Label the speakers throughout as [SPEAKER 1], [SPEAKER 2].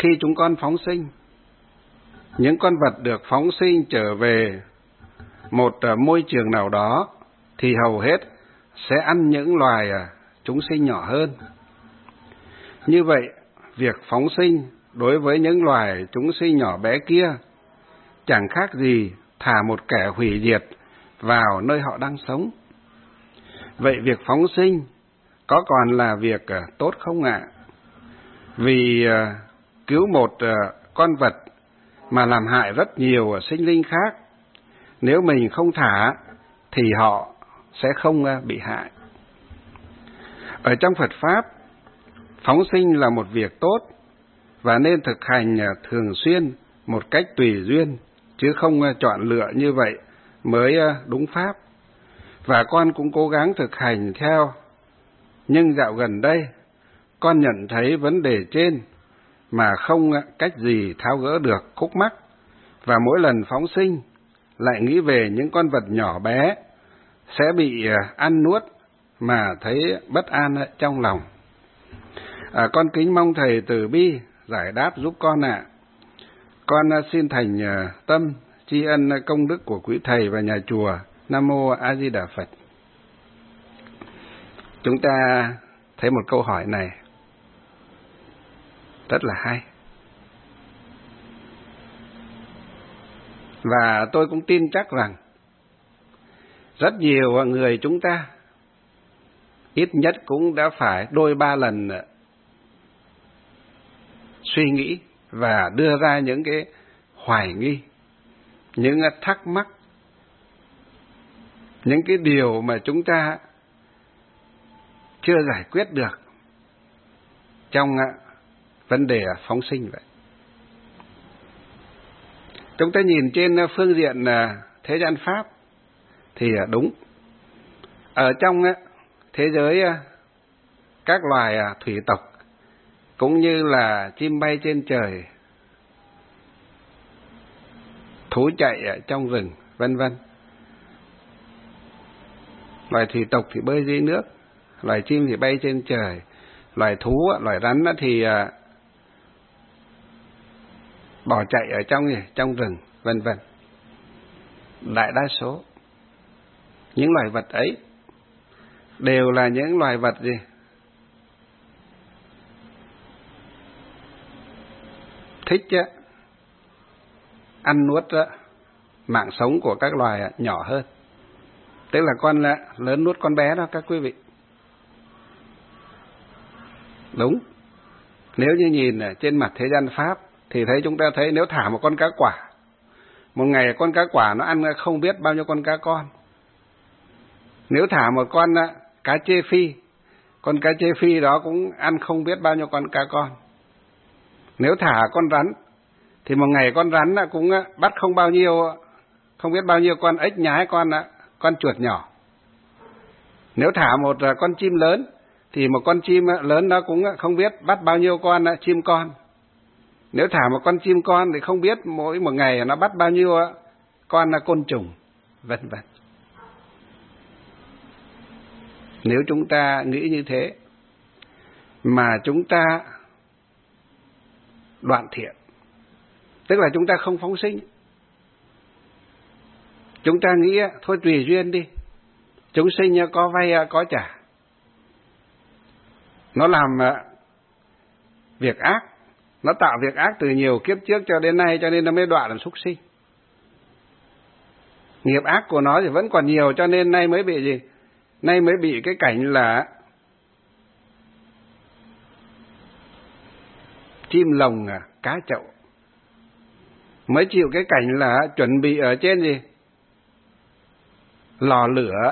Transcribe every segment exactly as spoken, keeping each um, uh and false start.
[SPEAKER 1] khi chúng con phóng sinh, những con vật được phóng sinh trở về một môi trường nào đó thì hầu hết sẽ ăn những loài chúng sinh nhỏ hơn. Như vậy, việc phóng sinh đối với những loài chúng sinh nhỏ bé kia chẳng khác gì thả một kẻ hủy diệt vào nơi họ đang sống. Vậy việc phóng sinh có còn là việc tốt không ạ? Vì cứu một con vật mà làm hại rất nhiều sinh linh khác, nếu mình không thả thì họ sẽ không bị hại. Ở trong Phật Pháp, phóng sinh là một việc tốt và nên thực hành thường xuyên một cách tùy duyên, chứ không chọn lựa như vậy mới đúng Pháp. Và con cũng cố gắng thực hành theo. Nhưng dạo gần đây, con nhận thấy vấn đề trên mà không cách gì tháo gỡ được khúc mắc, và mỗi lần phóng sinh lại nghĩ về những con vật nhỏ bé sẽ bị ăn nuốt mà thấy bất an trong lòng. À, con kính mong Thầy từ bi giải đáp giúp con ạ. À. Con xin thành tâm tri ân công đức của quý Thầy và nhà chùa. Nam Mô A Di Đà Phật. Chúng ta thấy một câu hỏi này rất là hay. Và tôi cũng tin chắc rằng rất nhiều người chúng ta ít nhất cũng đã phải đôi ba lần suy nghĩ và đưa ra những cái hoài nghi, những thắc mắc, những cái điều mà chúng ta chưa giải quyết được trong vấn đề phóng sinh vậy. Chúng ta nhìn trên phương diện thế gian Pháp thì đúng. Ở trong thế giới các loài thủy tộc cũng như là chim bay trên trời, thú chạy ở trong rừng, vân vân. Loài thủy tộc thì bơi dưới nước, loài chim thì bay trên trời, loài thú, loài rắn thì bỏ chạy ở trong trong rừng, vân vân. Đại đa số những loài vật ấy đều là những loài vật gì? Thích á, ăn nuốt á, mạng sống của các loài nhỏ hơn. Tức là con lớn nuốt con bé đó các quý vị. Đúng. Nếu như nhìn trên mặt thế gian Pháp thì thấy chúng ta thấy nếu thả một con cá quả, một ngày con cá quả nó ăn không biết bao nhiêu con cá con. Nếu thả một con cá chê phi, con cá chê phi đó cũng ăn không biết bao nhiêu con cá con. Nếu thả con rắn thì một ngày con rắn cũng bắt không bao nhiêu, không biết bao nhiêu con ếch nhái, con con chuột nhỏ. Nếu thả một con chim lớn thì một con chim lớn đó cũng không biết bắt bao nhiêu con chim con. Nếu thả một con chim con thì không biết mỗi một ngày nó bắt bao nhiêu con côn trùng, vân vân. Nếu chúng ta nghĩ như thế mà chúng ta đoạn thiện, tức là chúng ta không phóng sinh, chúng ta nghĩ thôi tùy duyên đi, chúng sinh có vay có trả, nó làm việc ác, nó tạo việc ác từ nhiều kiếp trước cho đến nay, cho nên nó mới đọa làm súc sinh. Nghiệp ác của nó thì vẫn còn nhiều, cho nên nay mới bị gì? Nay mới bị cái cảnh là chim lồng cá chậu, mới chịu cái cảnh là chuẩn bị ở trên gì? Lò lửa,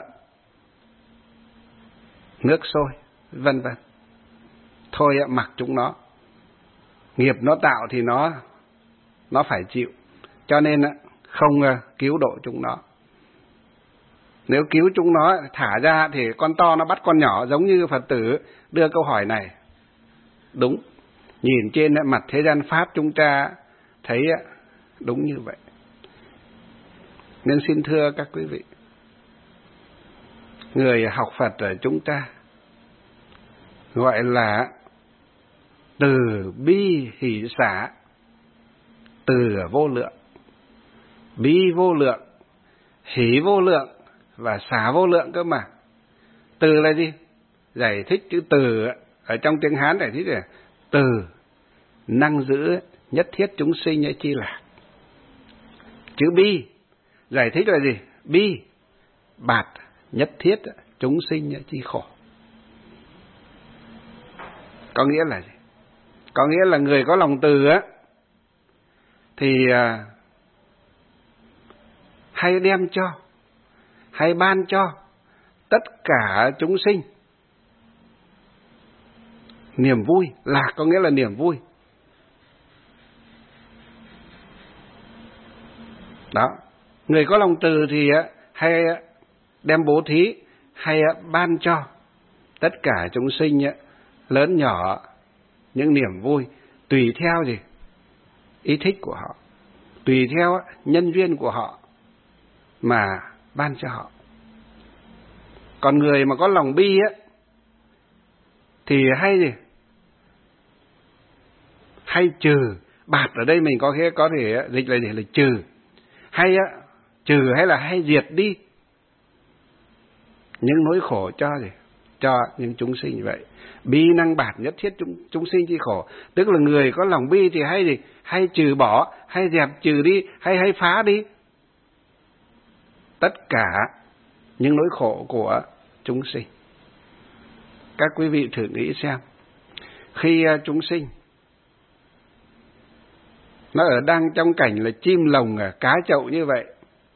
[SPEAKER 1] nước sôi, vân vân. Thôi mặc chúng nó, nghiệp nó tạo thì nó nó phải chịu, cho nên không cứu độ chúng nó. Nếu cứu chúng nó thả ra thì con to nó bắt con nhỏ, giống như Phật tử đưa câu hỏi này. Đúng, nhìn trên mặt thế gian Pháp chúng ta thấy đúng như vậy. Nên xin thưa các quý vị, người học Phật ở chúng ta gọi là từ bi hỷ xả, từ vô lượng, bi vô lượng, hỷ vô lượng và xả vô lượng cơ mà. Từ là gì? Giải thích chữ từ ở trong tiếng Hán giải thích là từ năng giữ nhất thiết chúng sinh ấy chi lạc. Chữ bi giải thích là gì? Bi bạt nhất thiết chúng sinh ấy chi khổ. Có nghĩa là gì? Có nghĩa là người có lòng từ á thì à, hay đem cho, hay ban cho tất cả chúng sinh niềm vui. Lạc có nghĩa là niềm vui. Đó, người có lòng từ thì hay đem bố thí, hay ban cho tất cả chúng sinh lớn nhỏ những niềm vui tùy theo gì? Ý thích của họ, tùy theo nhân duyên của họ mà ban cho họ. Còn người mà có lòng bi á thì hay gì? Hay trừ. Bạt ở đây mình có thể có thể dịch là gì? Là trừ. Hay á, trừ hay là hay diệt đi những nỗi khổ cho gì? Cho những chúng sinh như vậy. Bi năng bạt nhất thiết chúng, chúng sinh chi khổ. Tức là người có lòng bi thì hay gì? Hay trừ bỏ, hay dẹp trừ đi, hay hay phá đi tất cả những nỗi khổ của chúng sinh. Các quý vị thử nghĩ xem, khi chúng sinh nó ở đang trong cảnh là chim lồng cá chậu như vậy,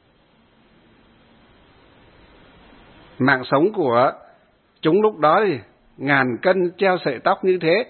[SPEAKER 1] mạng sống của chúng lúc đó thì ngàn cân treo sợi tóc như thế.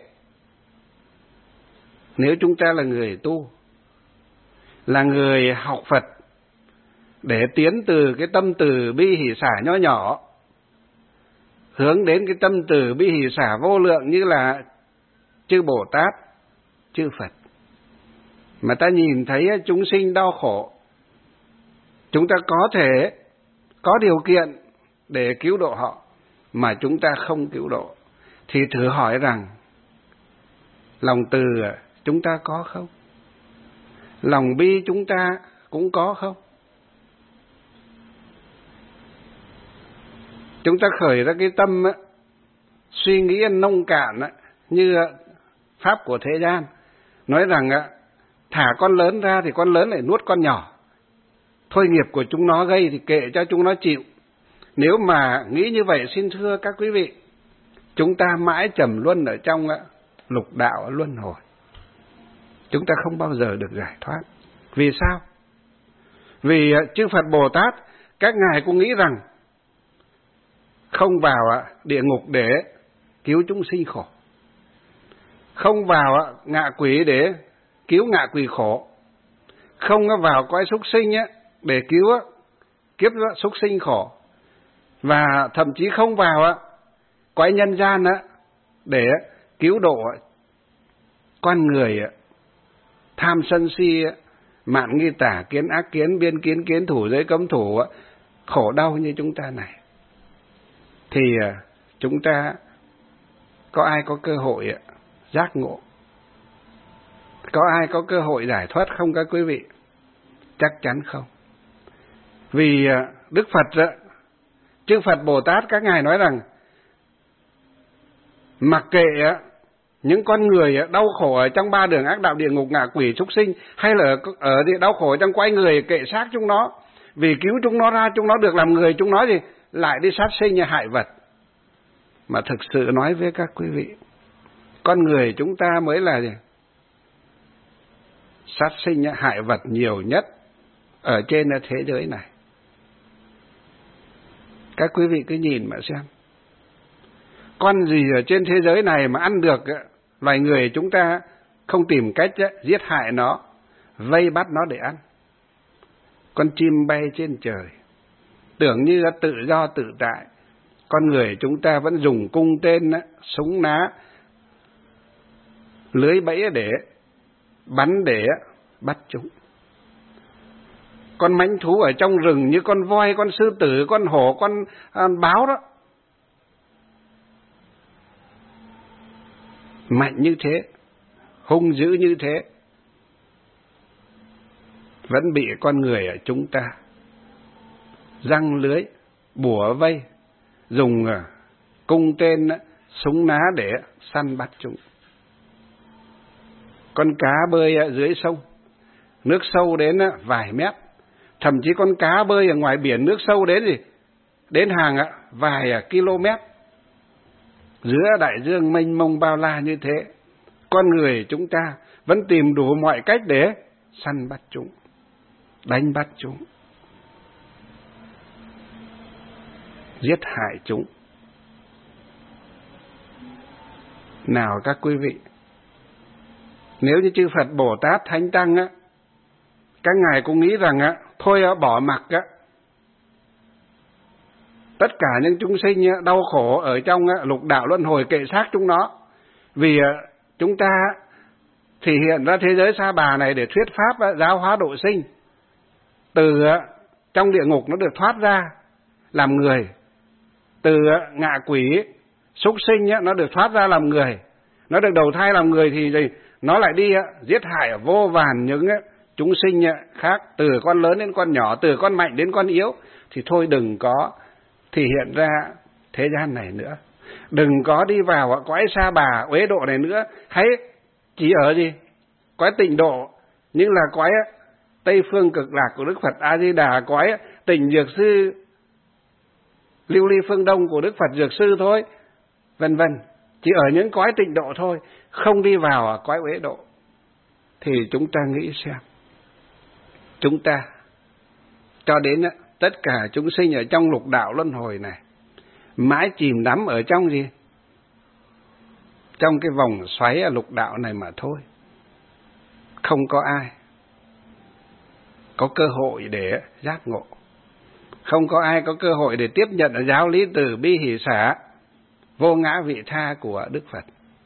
[SPEAKER 1] Nếu chúng ta là người tu, là người học Phật để tiến từ cái tâm từ bi hỷ xả nho nhỏ hướng đến cái tâm từ bi hỷ xả vô lượng như là chư Bồ Tát, chư Phật, mà ta nhìn thấy chúng sinh đau khổ, chúng ta có thể có điều kiện để cứu độ họ mà chúng ta không cứu độ, thì thử hỏi rằng lòng từ chúng ta có không? Lòng bi chúng ta cũng có không? Chúng ta khởi ra cái tâm á, suy nghĩ nông cạn á, như pháp của thế gian nói rằng á, thả con lớn ra thì con lớn lại nuốt con nhỏ. Thôi nghiệp của chúng nó gây thì kệ cho chúng nó chịu. Nếu mà nghĩ như vậy, xin thưa các quý vị, chúng ta mãi trầm luân ở trong á, lục đạo luân hồi. Chúng ta không bao giờ được giải thoát. Vì sao? Vì chư Phật Bồ Tát, các ngài cũng nghĩ rằng không vào địa ngục để cứu chúng sinh khổ, không vào ngạ quỷ để cứu ngạ quỷ khổ, không vào cõi súc sinh để cứu kiếp súc sinh khổ, và thậm chí không vào cõi nhân gian để cứu độ con người tham sân si, mạn nghi tả kiến ác kiến, biên kiến kiến thủ giới cấm thủ khổ đau như chúng ta này. Thì chúng ta có ai có cơ hội giác ngộ, có ai có cơ hội giải thoát không các quý vị? Chắc chắn không. Vì Đức Phật, chư Phật Bồ Tát các ngài nói rằng mặc kệ những con người đau khổ ở trong ba đường ác đạo, địa ngục, ngạ quỷ, súc sinh, hay là ở đau khổ trong quái người, kệ xác chúng nó, vì cứu chúng nó ra, chúng nó được làm người, chúng nó gì lại đi sát sinh hại vật. Mà thực sự nói với các quý vị, con người chúng ta mới là gì? Sát sinh hại vật nhiều nhất ở trên thế giới này. Các quý vị cứ nhìn mà xem, con gì ở trên thế giới này mà ăn được loài người chúng ta không tìm cách giết hại nó, vây bắt nó để ăn. Con chim bay trên trời, tưởng như là tự do tự tại. Con người chúng ta vẫn dùng cung tên, súng ná, lưới bẫy để bắn để bắt chúng. Con mãnh thú ở trong rừng như con voi, con sư tử, con hổ, con à, báo đó, mạnh như thế hung dữ như thế, vẫn bị con người ở chúng ta giăng lưới, bủa vây, dùng cung tên, súng ná để săn bắt chúng. Con cá bơi ở dưới sông, nước sâu đến vài mét, thậm chí con cá bơi ở ngoài biển nước sâu đến gì đến hàng vài km, giữa đại dương mênh mông bao la như thế, con người chúng ta vẫn tìm đủ mọi cách để săn bắt chúng, đánh bắt chúng, giết hại chúng. Nào các quý vị, nếu như chư Phật Bồ Tát Thánh Tăng á, các ngài cũng nghĩ rằng á, thôi á, bỏ mặc á, tất cả những chúng sinh á, đau khổ ở trong á, lục đạo luân hồi, kệ xác chúng nó, vì á, chúng ta thì hiện ra thế giới Sa Bà này để thuyết pháp á, giáo hóa độ sinh. Từ á, trong địa ngục nó được thoát ra làm người, từ á, ngạ quỷ súc sinh á, nó được thoát ra làm người, nó được đầu thai làm người thì gì? Nó lại đi á, giết hại ở vô vàn những á, chúng sinh á, khác, từ con lớn đến con nhỏ, từ con mạnh đến con yếu. Thì thôi đừng có thì hiện ra thế gian này nữa, đừng có đi vào cõi Sa Bà uế độ này nữa. Hãy chỉ ở gì? Cõi Tịnh Độ, nhưng là cõi Tây Phương Cực Lạc của Đức Phật A Di Đà, cõi Tịnh Dược Sư, Lưu Ly Phương Đông của Đức Phật Dược Sư thôi, vân vân. Chỉ ở những cõi Tịnh Độ thôi, không đi vào cõi uế độ. Thì chúng ta nghĩ xem, chúng ta cho đến tất cả chúng sinh ở trong lục đạo luân hồi này mãi chìm đắm ở trong gì? Trong cái vòng xoáy ở lục đạo này mà thôi. Không có ai có cơ hội để giác ngộ, không có ai có cơ hội để tiếp nhận giáo lý từ bi hỷ xả, vô ngã vị tha của Đức Phật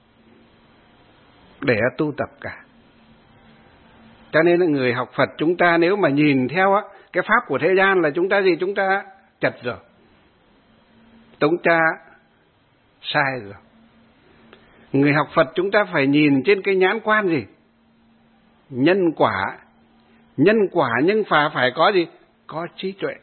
[SPEAKER 1] để tu tập cả. Cho nên là người học Phật chúng ta nếu mà nhìn theo á, cái pháp của thế gian là chúng ta gì? Chúng ta chật rồi, chúng ta sai rồi. Người học Phật chúng ta phải nhìn trên cái nhãn quan gì? Nhân quả. Nhân quả nhưng phải phải có gì? Có trí tuệ.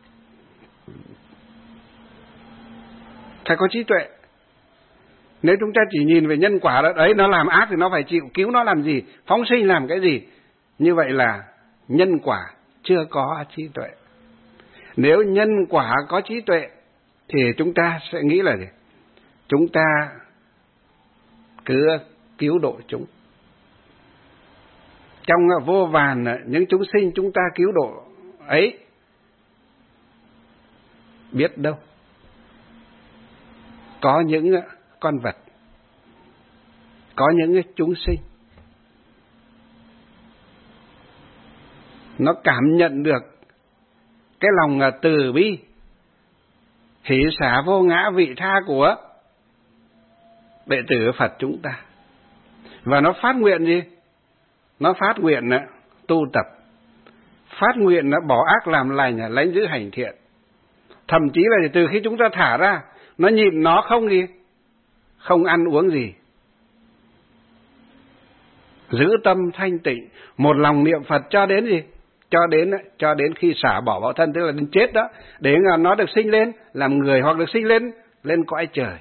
[SPEAKER 1] Phải có trí tuệ. Nếu chúng ta chỉ nhìn về nhân quả đó, đấy nó làm ác thì nó phải chịu, cứu nó làm gì? Phóng sinh làm cái gì? Như vậy là nhân quả chưa có trí tuệ. Nếu nhân quả có trí tuệ thì chúng ta sẽ nghĩ là gì? Chúng ta cứ cứu độ chúng. Trong vô vàn những chúng sinh chúng ta cứu độ ấy, biết đâu có những con vật, có những chúng sinh nó cảm nhận được cái lòng từ bi hỷ xả vô ngã vị tha của đệ tử Phật chúng ta, và nó phát nguyện gì? Nó phát nguyện tu tập, phát nguyện bỏ ác làm lành, lãnh giữ hành thiện. Thậm chí là từ khi chúng ta thả ra, nó nhịn, nó không gì, không ăn uống gì, giữ tâm thanh tịnh, một lòng niệm Phật cho đến gì? Cho đến cho đến khi xả bỏ vào thân, tức là đến chết đó, để nó được sinh lên làm người, hoặc được sinh lên lên cõi trời.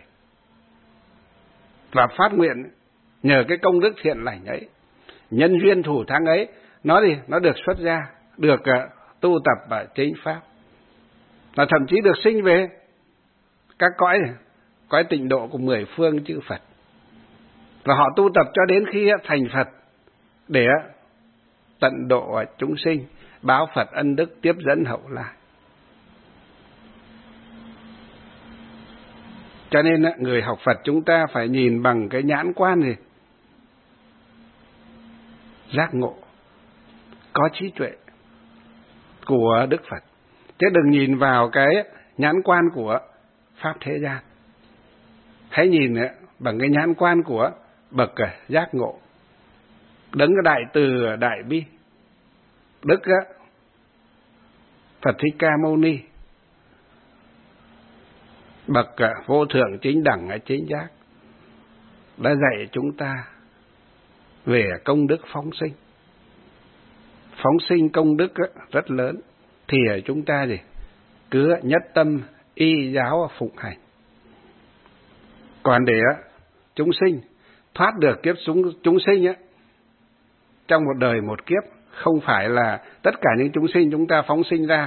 [SPEAKER 1] Và phát nguyện nhờ cái công đức thiện lành ấy, nhân duyên thủ thắng ấy, nó gì? Nó được xuất ra, được uh, tu tập và chính pháp, và thậm chí được sinh về các cõi cõi tịnh độ của mười phương chư Phật, và họ tu tập cho đến khi thành Phật để tận độ chúng sinh, báo Phật ân đức, tiếp dẫn hậu lại. Cho nên người học Phật chúng ta phải nhìn bằng cái nhãn quan gì? Giác ngộ, có trí tuệ của Đức Phật, chứ đừng nhìn vào cái nhãn quan của pháp thế gian. Hãy nhìn bằng cái nhãn quan của bậc giác ngộ, đấng đại từ đại bi, Đức Phật Thích Ca Mâu Ni, bậc vô thượng chính đẳng chính giác, đã dạy chúng ta về công đức phóng sinh. Phóng sinh công đức rất lớn, thì chúng ta gì cứ nhất tâm y giáo phụng hành. Còn để chúng sinh thoát được kiếp chúng, chúng sinh ấy, trong một đời một kiếp, không phải là tất cả những chúng sinh chúng ta phóng sinh ra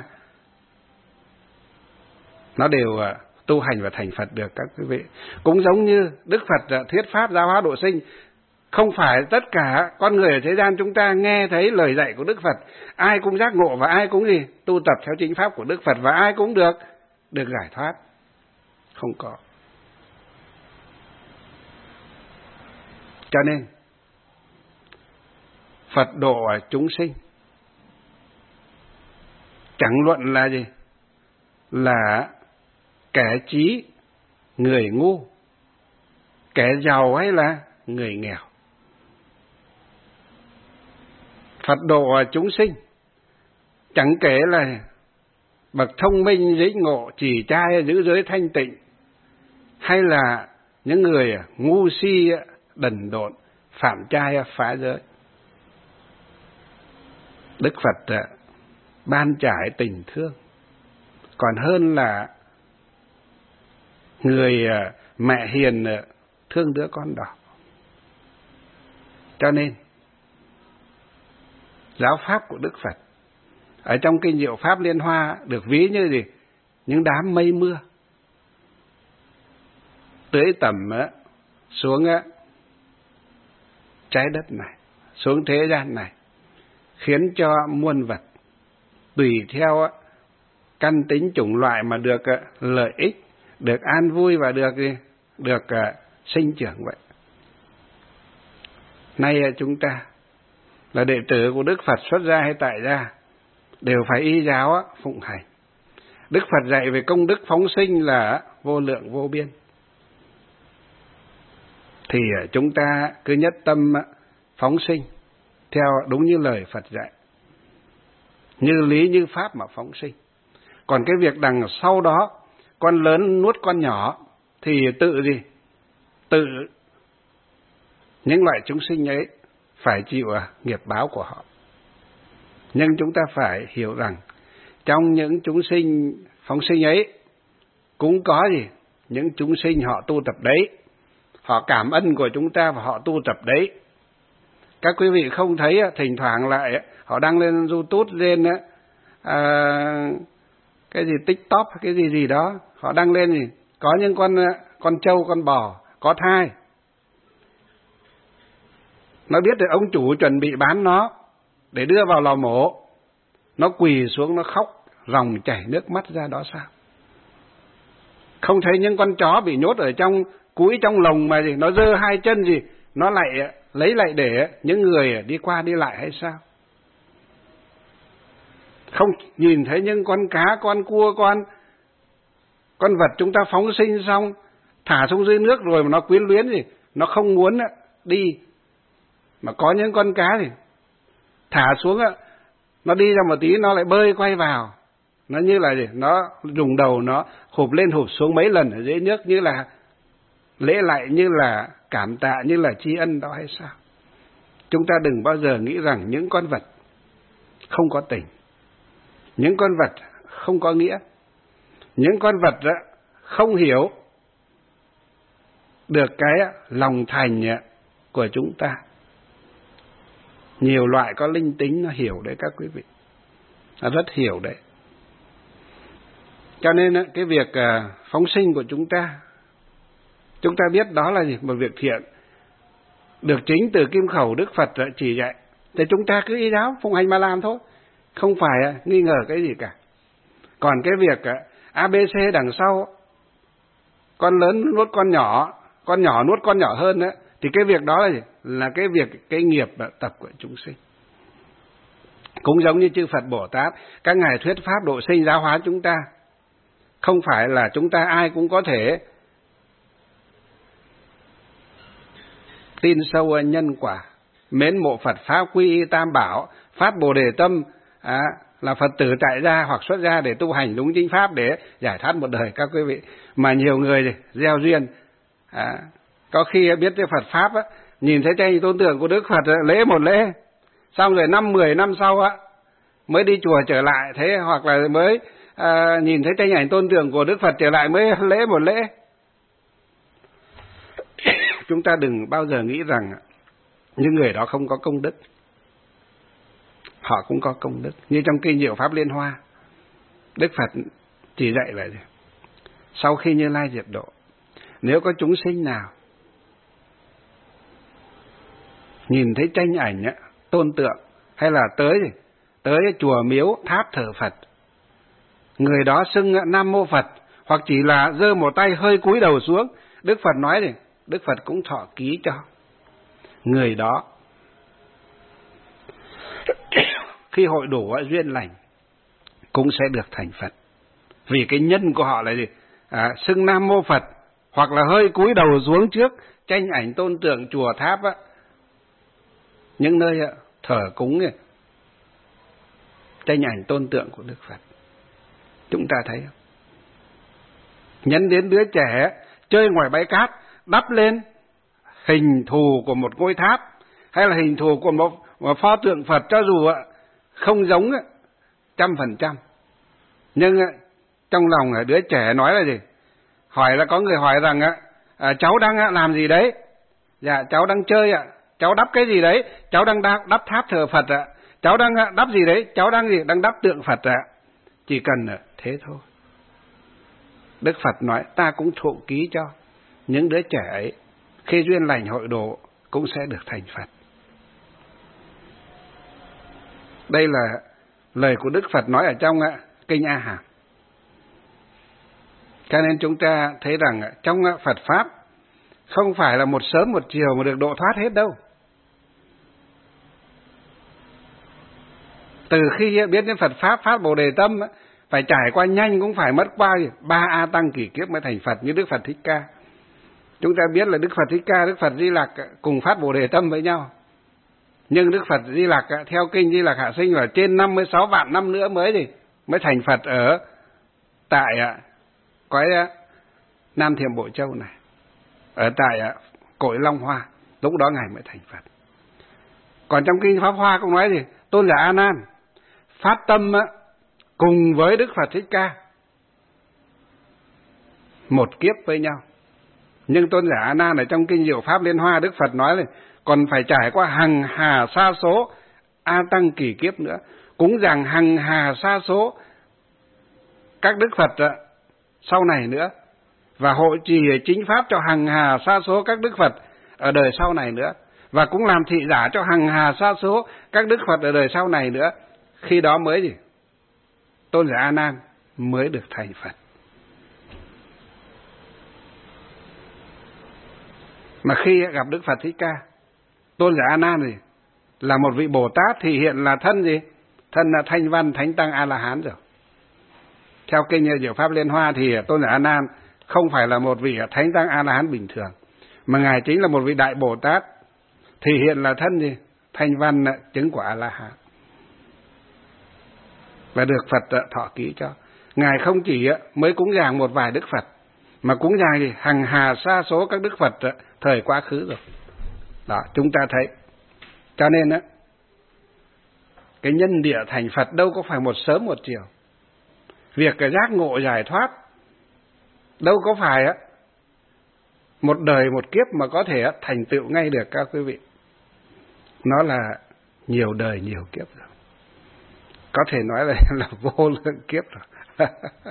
[SPEAKER 1] nó đều tu hành và thành Phật được các quý vị. Cũng giống như Đức Phật thuyết pháp giáo hóa độ sinh, không phải tất cả con người ở thế gian chúng ta nghe thấy lời dạy của Đức Phật, ai cũng giác ngộ và ai cũng gì tu tập theo chính pháp của Đức Phật và ai cũng được được giải thoát. Không có. Cho nên Phật độ chúng sinh chẳng luận là gì, là kẻ trí, người ngu, kẻ giàu hay là người nghèo. Phật độ chúng sinh chẳng kể là bậc thông minh dĩ ngộ, chỉ trai giữ giới thanh tịnh, hay là những người ngu si đần độn, phạm trai phá giới. Đức Phật ban trải tình thương còn hơn là người mẹ hiền thương đứa con đỏ. Cho nên giáo pháp của Đức Phật ở trong kinh Diệu Pháp Liên Hoa được ví như gì? Những đám mây mưa tưới tẩm xuống trái đất này, xuống thế gian này, khiến cho muôn vật tùy theo căn tính chủng loại mà được lợi ích, được an vui và được được sinh trưởng vậy. Nay chúng ta là đệ tử của Đức Phật xuất gia hay tại gia đều phải y giáo phụng hành. Đức Phật dạy về công đức phóng sinh là vô lượng vô biên, thì chúng ta cứ nhất tâm phóng sinh theo đúng như lời Phật dạy, như lý như pháp mà phóng sinh. Còn cái việc đằng sau đó, con lớn nuốt con nhỏ, thì tự gì? Tự những loại chúng sinh ấy phải chịu nghiệp báo của họ. Nhưng chúng ta phải hiểu rằng trong những chúng sinh phóng sinh ấy cũng có gì? Những chúng sinh họ tu tập đấy, họ cảm ơn của chúng ta và họ tu tập đấy. Các quý vị không thấy thỉnh thoảng lại họ đăng lên YouTube, lên à, cái gì TikTok cái gì gì đó, họ đăng lên gì có những con con trâu con bò có thai, nó biết được ông chủ chuẩn bị bán nó để đưa vào lò mổ, nó quỳ xuống nó khóc ròng chảy nước mắt ra đó sao? Không thấy những con chó bị nhốt ở trong cúi trong lồng mà gì nó giơ hai chân gì nó lại lấy lại để những người đi qua đi lại hay sao? Không nhìn thấy những con cá, con cua, con con vật chúng ta phóng sinh xong thả xuống dưới nước rồi mà nó quyến luyến gì, nó không muốn đi. Mà có những con cá thì thả xuống nó đi ra một tí nó lại bơi quay vào, nó như là gì, nó dùng đầu nó hụp lên hụp xuống mấy lần ở dưới nước, như là lễ lại, như là cảm tạ, như là tri ân đó hay sao? Chúng ta đừng bao giờ nghĩ rằng những con vật không có tình, những con vật không có nghĩa, những con vật không hiểu được cái lòng thành của chúng ta. Nhiều loại có linh tính nó hiểu đấy các quý vị, nó rất hiểu đấy. Cho nên cái việc phóng sinh của chúng ta, chúng ta biết đó là gì? Một việc thiện, được chính từ kim khẩu Đức Phật chỉ dạy, thì chúng ta cứ y giáo phụng hành mà làm thôi, không phải nghi ngờ cái gì cả. Còn cái việc a bê xê đằng sau, con lớn nuốt con nhỏ, con nhỏ nuốt con nhỏ hơn đó, thì cái việc đó là gì? Là cái việc, cái nghiệp tập của chúng sinh. Cũng giống như chư Phật Bồ Tát, các ngài thuyết pháp độ sinh giáo hóa chúng ta, không phải là chúng ta ai cũng có thể tin sâu nhân quả, mến mộ Phật pháp, quy y tam bảo, phát bồ đề tâm, à, là Phật tử tại gia hoặc xuất gia để tu hành đúng chính pháp để giải thoát một đời các quý vị. Mà nhiều người gieo duyên, à, có khi biết cái Phật pháp á, nhìn thấy tranh tôn tượng của Đức Phật lễ một lễ, xong rồi năm mười năm sau á mới đi chùa trở lại, thế hoặc là mới à, nhìn thấy tranh ảnh tôn tượng của Đức Phật trở lại mới lễ một lễ. Chúng ta đừng bao giờ nghĩ rằng những người đó không có công đức. Họ cũng có công đức. Như trong kinh Diệu Pháp Liên Hoa, Đức Phật chỉ dạy là gì? Sau khi Như Lai diệt độ, nếu có chúng sinh nào nhìn thấy tranh ảnh á, tôn tượng, hay là tới tới chùa miếu tháp thờ Phật, người đó xưng Nam Mô Phật, hoặc chỉ là giơ một tay hơi cúi đầu xuống, Đức Phật nói thì Đức Phật cũng thọ ký cho người đó. Khi hội đủ duyên lành cũng sẽ được thành Phật, vì cái nhân của họ là gì? À, xưng Nam Mô Phật, hoặc là hơi cúi đầu xuống trước tranh ảnh tôn tượng chùa tháp á, những nơi á, thờ cúng ấy, tranh ảnh tôn tượng của Đức Phật. Chúng ta thấy không? Nhấn đến đứa trẻ chơi ngoài bãi cát, đắp lên hình thù của một ngôi tháp, hay là hình thù của một, một pho tượng Phật, cho dù không giống trăm phần trăm, nhưng trong lòng đứa trẻ nói là gì? Hỏi là có người hỏi rằng à, cháu đang làm gì đấy? Dạ cháu đang chơi ạ. Cháu đắp cái gì đấy? Cháu đang đắp, đắp tháp thờ Phật ạ. Cháu đang đắp gì đấy? Cháu đang gì? Đang đắp tượng Phật ạ. Chỉ cần thế thôi. Đức Phật nói ta cũng thụ ký cho những đứa trẻ ấy, khi duyên lành hội độ cũng sẽ được thành Phật. Đây là lời của Đức Phật nói ở trong kinh A Hàm. Cho nên chúng ta thấy rằng trong Phật Pháp không phải là một sớm một chiều mà được độ thoát hết đâu. Từ khi biết đến Phật Pháp, phát Bồ Đề Tâm, phải trải qua nhanh cũng phải mất qua ba A Tăng kỷ kiếp mới thành Phật, như Đức Phật Thích Ca. Chúng ta biết là Đức Phật Thích Ca, Đức Phật Di Lặc cùng phát Bồ Đề Tâm với nhau. Nhưng Đức Phật Di Lặc theo kinh Di Lặc Hạ Sinh là trên năm mươi sáu vạn năm nữa mới gì mới thành Phật ở tại cõi Nam Thiểm Bộ Châu này, ở tại cội Long Hoa, lúc đó ngài mới thành Phật. Còn trong kinh Pháp Hoa cũng nói gì? Tôn giả A Nan phát tâm cùng với Đức Phật Thích Ca một kiếp với nhau. Nhưng tôn giả A Nan ở trong kinh Diệu Pháp Liên Hoa, Đức Phật nói là còn phải trải qua hằng hà sa số A Tăng kỷ kiếp nữa, cũng rằng hằng hà sa số các Đức Phật sau này nữa, và hộ trì chính pháp cho hằng hà sa số các Đức Phật ở đời sau này nữa, và cũng làm thị giả cho hằng hà sa số các Đức Phật ở đời sau này nữa. Khi đó mới gì? Tôn giả A Nan mới được thành Phật. Mà khi gặp Đức Phật Thích Ca, tôn giả A Nan gì? Là một vị Bồ Tát thì hiện là thân gì? Thân là Thanh Văn Thánh Tăng A La Hán rồi. Theo kinh Diệu Pháp Liên Hoa thì tôn giả A Nan không phải là một vị Thánh Tăng A La Hán bình thường, mà ngài chính là một vị đại Bồ Tát thì hiện là thân gì? Thanh Văn chứng của A La Hán, và được Phật thọ ký cho. Ngài không chỉ mới cúng dường một vài Đức Phật, mà cúng dường thì hằng hà sa số các Đức Phật thời quá khứ rồi. Đó, chúng ta thấy. Cho nên á, cái nhân địa thành Phật đâu có phải một sớm một chiều. Việc cái giác ngộ giải thoát đâu có phải á một đời một kiếp mà có thể thành tựu ngay được các quý vị. Nó là nhiều đời nhiều kiếp rồi. Có thể nói là, là vô lượng kiếp rồi.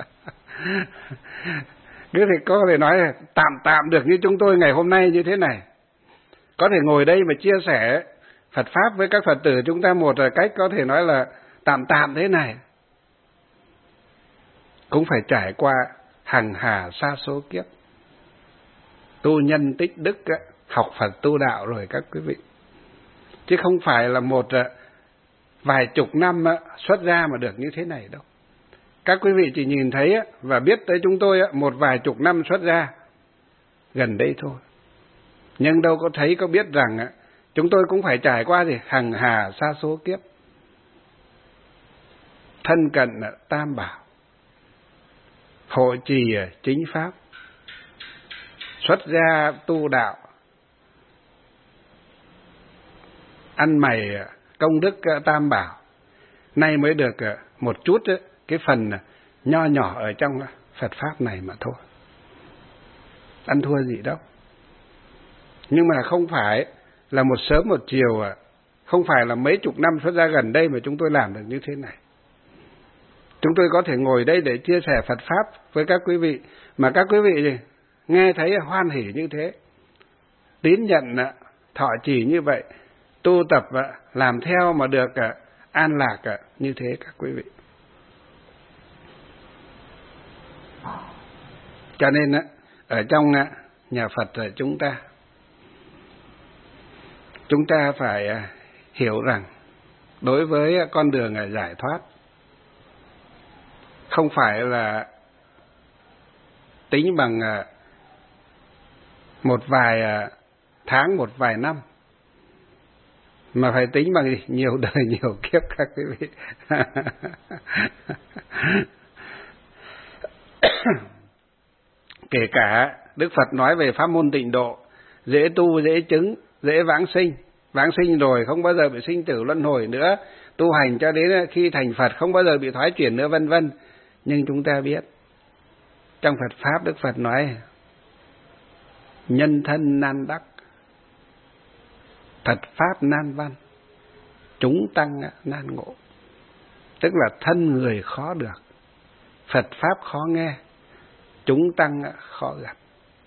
[SPEAKER 1] Cứ thì có thể nói là tạm tạm được như chúng tôi ngày hôm nay như thế này. Có thể ngồi đây mà chia sẻ Phật Pháp với các Phật tử chúng ta một cách có thể nói là tạm tạm thế này. Cũng phải trải qua hằng hà sa số kiếp. Tu nhân tích đức, học Phật tu đạo rồi các quý vị. Chứ không phải là một vài chục năm xuất gia mà được như thế này đâu. Các quý vị chỉ nhìn thấy và biết tới chúng tôi một vài chục năm xuất gia gần đây thôi. Nhưng đâu có thấy có biết rằng chúng tôi cũng phải trải qua gì hằng hà sa số kiếp. Thân cận tam bảo, hộ trì chính pháp, xuất gia tu đạo, ăn mày công đức tam bảo, nay mới được một chút cái phần nho nhỏ ở trong Phật Pháp này mà thôi. Ăn thua gì đâu. Nhưng mà không phải là một sớm một chiều, không phải là mấy chục năm xuất ra gần đây mà chúng tôi làm được như thế này. Chúng tôi có thể ngồi đây để chia sẻ Phật Pháp với các quý vị, mà các quý vị nghe thấy hoan hỉ như thế, tín nhận thọ trì như vậy, tu tập làm theo mà được an lạc như thế các quý vị. Cho nên ở trong nhà Phật chúng ta, chúng ta phải hiểu rằng đối với con đường giải thoát, không phải là tính bằng một vài tháng, một vài năm, mà phải tính bằng gì? Nhiều đời, nhiều kiếp các quý vị. Kể cả Đức Phật nói về pháp môn tịnh độ, dễ tu, dễ chứng, dễ vãng sinh. Vãng sinh rồi không bao giờ bị sinh tử luân hồi nữa, tu hành cho đến khi thành Phật không bao giờ bị thoái chuyển nữa, vân vân. Nhưng chúng ta biết, trong Phật Pháp Đức Phật nói nhân thân nan đắc, Phật Pháp nan văn, chúng tăng nan ngộ. Tức là thân người khó được, Phật Pháp khó nghe, chúng tăng khó gặp.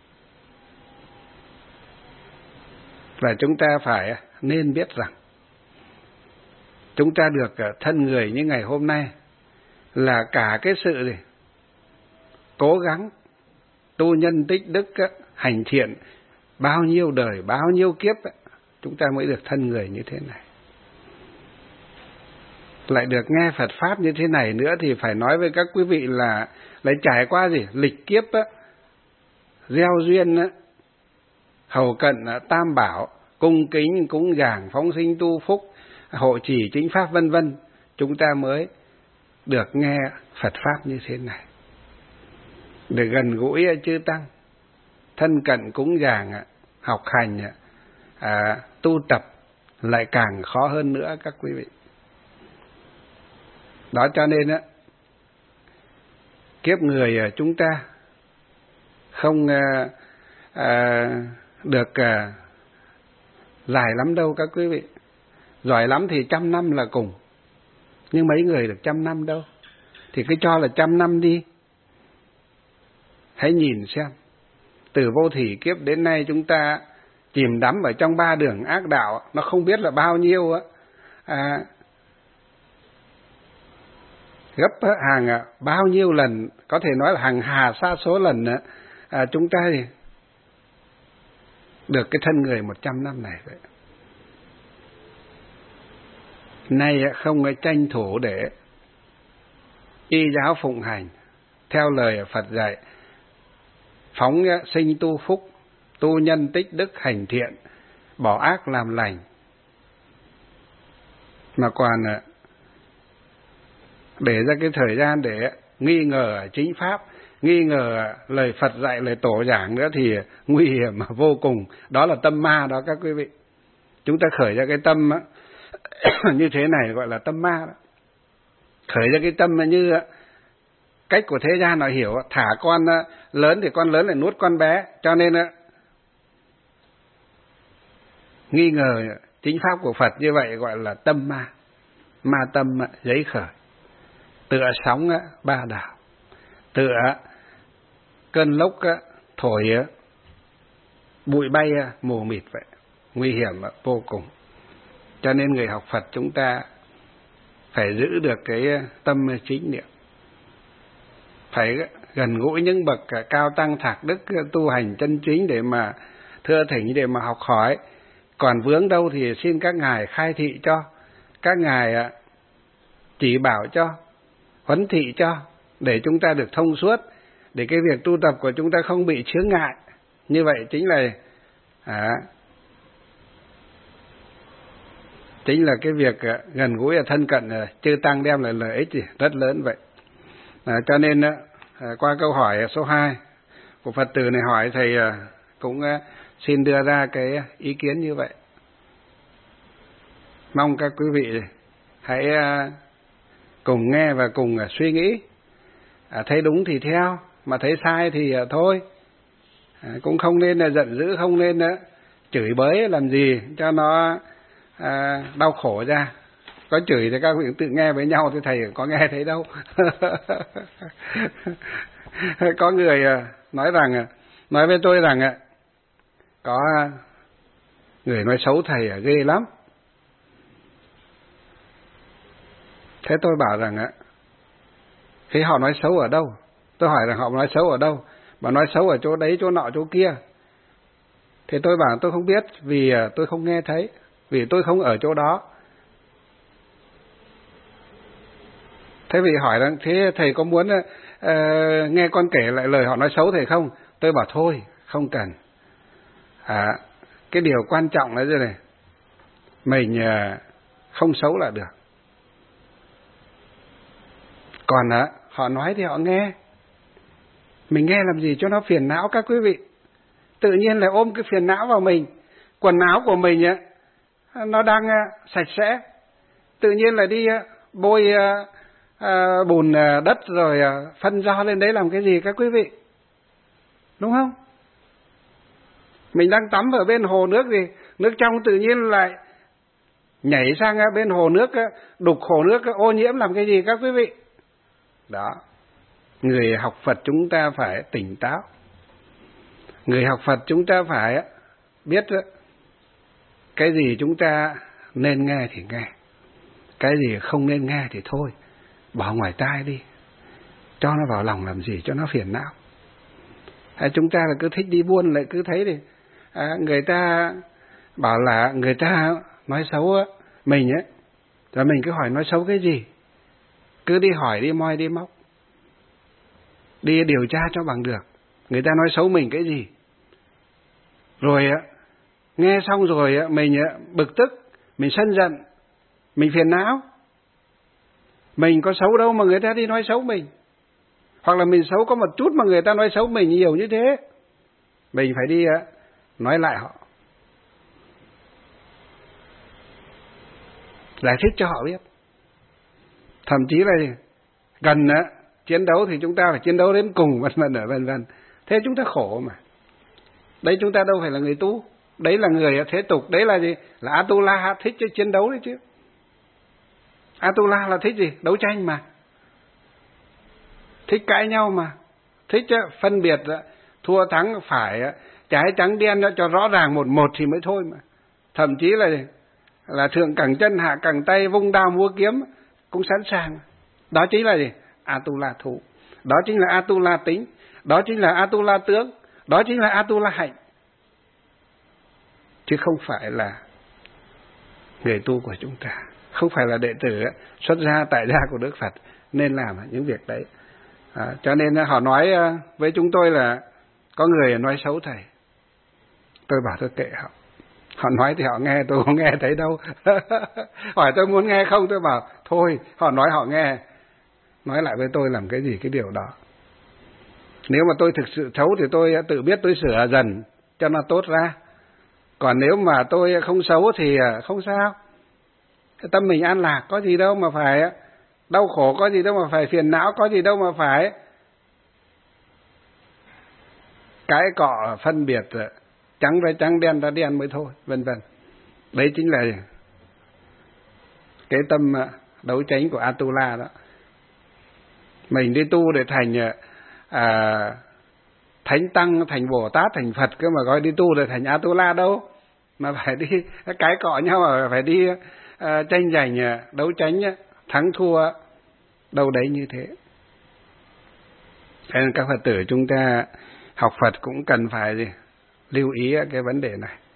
[SPEAKER 1] Và chúng ta phải nên biết rằng chúng ta được thân người như ngày hôm nay là cả cái sự gì? Cố gắng tu nhân tích đức, hành thiện bao nhiêu đời, bao nhiêu kiếp chúng ta mới được thân người như thế này. Lại được nghe Phật Pháp như thế này nữa thì phải nói với các quý vị là lại trải qua gì? Lịch kiếp á, gieo duyên á, hầu cận tam bảo, cung kính cúng dường, phóng sinh tu phúc, hộ trì chính pháp vân vân, chúng ta mới được nghe Phật Pháp như thế này, để gần gũi chư tăng, thân cận cúng dường, học hành, à, tu tập lại càng khó hơn nữa các quý vị. Đó cho nên á, kiếp người chúng ta không à, à, được à, dài lắm đâu các quý vị. Giỏi lắm thì trăm năm là cùng, nhưng mấy người được trăm năm đâu. Thì cứ cho là trăm năm đi. Hãy nhìn xem, từ vô thủy kiếp đến nay chúng ta chìm đắm ở trong ba đường ác đạo, nó không biết là bao nhiêu á, à, gấp hàng bao nhiêu lần, có thể nói là hàng hà sa số lần à, chúng ta thì được cái thân người một trăm năm này vậy. Nay không tranh thủ để y giáo phụng hành theo lời Phật dạy, phóng sinh tu phúc, tu nhân tích đức, hành thiện, bỏ ác làm lành, mà còn để ra cái thời gian để nghi ngờ chính pháp, nghi ngờ lời Phật dạy, lời tổ giảng nữa thì nguy hiểm vô cùng. Đó là tâm ma đó các quý vị. Chúng ta khởi ra cái tâm như thế này gọi là tâm ma đó. Khởi ra cái tâm như cách của thế gian họ hiểu, thả con lớn thì con lớn lại nuốt con bé, cho nên nghi ngờ chính pháp của Phật như vậy gọi là tâm ma. Ma tâm giấy khởi, tựa sóng ba đảo, tựa cơn lốc thổi bụi bay mù mịt vậy, nguy hiểm vô cùng. Cho nên người học Phật chúng ta phải giữ được cái tâm chính niệm, phải gần gũi những bậc cao tăng thạc đức tu hành chân chính để mà thưa thỉnh, để mà học hỏi. Còn vướng đâu thì xin các ngài khai thị cho, các ngài chỉ bảo cho, huấn thị cho, để chúng ta được thông suốt, để cái việc tu tập của chúng ta không bị chướng ngại. Như vậy chính là à, chính là cái việc gần gũi và thân cận chư tăng đem lại lợi ích rất lớn vậy. À, cho nên à, qua câu hỏi số hai của Phật tử này hỏi, thầy cũng xin đưa ra cái ý kiến như vậy. Mong các quý vị hãy cùng nghe và cùng suy nghĩ. À, thấy đúng thì theo, mà thấy sai thì à, thôi. À, cũng không nên là giận dữ, không nên là chửi bới làm gì cho nó à, đau khổ ra. Có chửi thì các vị tự nghe với nhau, thì thầy có nghe thấy đâu. Có người nói rằng, nói với tôi rằng có người nói xấu thầy ghê lắm. Thế tôi bảo rằng khi họ nói xấu ở đâu? Tôi hỏi rằng họ nói xấu ở đâu? Bà nói xấu ở chỗ đấy, chỗ nọ, chỗ kia. Thì tôi bảo tôi không biết, vì tôi không nghe thấy, vì tôi không ở chỗ đó. Thế vì hỏi rằng, thế thầy có muốn uh, nghe con kể lại lời họ nói xấu thầy không? Tôi bảo thôi, không cần. À, cái điều quan trọng là thế này, mình uh, không xấu là được. Còn uh, họ nói thì họ nghe. Mình nghe làm gì cho nó phiền não các quý vị. Tự nhiên là ôm cái phiền não vào mình. Quần áo của mình uh, nó đang uh, sạch sẽ, tự nhiên là đi uh, bôi uh, À, bùn à, đất rồi à, phân do lên đấy làm cái gì các quý vị? Đúng không? Mình đang tắm ở bên hồ nước gì, nước trong tự nhiên lại nhảy sang à, bên hồ nước, à, đục hồ nước, à, ô nhiễm làm cái gì các quý vị? Đó. Người học Phật chúng ta phải tỉnh táo. Người học Phật chúng ta phải biết cái gì chúng ta nên nghe thì nghe, cái gì không nên nghe thì thôi, bỏ ngoài tai đi, cho nó vào lòng làm gì cho nó phiền não. À, chúng ta là cứ thích đi buôn lại cứ thấy thì à, người ta bảo là người ta nói xấu á, mình á, rồi mình cứ hỏi nói xấu cái gì, cứ đi hỏi đi moi đi móc, đi điều tra cho bằng được người ta nói xấu mình cái gì. Rồi á, nghe xong rồi á, mình á, bực tức, mình sân giận, mình phiền não. Mình có xấu đâu mà người ta đi nói xấu mình. Hoặc là mình xấu có một chút mà người ta nói xấu mình nhiều như thế. Mình phải đi á, nói lại họ, giải thích cho họ biết. Thậm chí là gần á, chiến đấu thì chúng ta phải chiến đấu đến cùng, vân vân vân vân. Thế chúng ta khổ mà. Đấy chúng ta đâu phải là người tu. Đấy là người thế tục. Đấy là gì? Là Atula thích cho chiến đấu đấy chứ. Atula là thích gì? Đấu tranh mà. Thích cãi nhau mà. Thích phân biệt thua thắng phải, trái trắng đen cho rõ ràng một một thì mới thôi mà. Thậm chí là là thượng cẳng chân hạ cẳng tay, vung đao múa kiếm cũng sẵn sàng. Đó chính là gì? Atula thủ. Đó chính là Atula tính. Đó chính là Atula tướng. Đó chính là Atula hạnh. Chứ không phải là người tu của chúng ta, không phải là đệ tử xuất gia tại gia của Đức Phật nên làm những việc đấy. À, cho nên họ nói với chúng tôi là có người nói xấu thầy. Tôi bảo tôi kệ họ. Họ nói thì họ nghe, tôi không nghe thấy đâu. Hỏi tôi muốn nghe không, tôi bảo thôi, họ nói họ nghe. Nói lại với tôi làm cái gì cái điều đó. Nếu mà tôi thực sự xấu thì tôi tự biết tôi sửa dần cho nó tốt ra. Còn nếu mà tôi không xấu thì không sao. Cái tâm mình an lạc, có gì đâu mà phải đau khổ, có gì đâu mà phải phiền não, có gì đâu mà phải cái cọ phân biệt trắng ra trắng, đen ra đen mới thôi, vân vân. Đấy chính là cái tâm đấu tranh của Atula đó. Mình đi tu để thành à, Thánh Tăng, thành Bồ Tát, thành Phật, cơ mà gọi đi tu để thành Atula đâu. Mà phải đi cái cọ nhau, mà phải đi à, tranh giành, đấu tranh, thắng thua đâu đấy như thế. Cho nên các Phật tử chúng ta học Phật cũng cần phải gì? Lưu ý cái vấn đề này.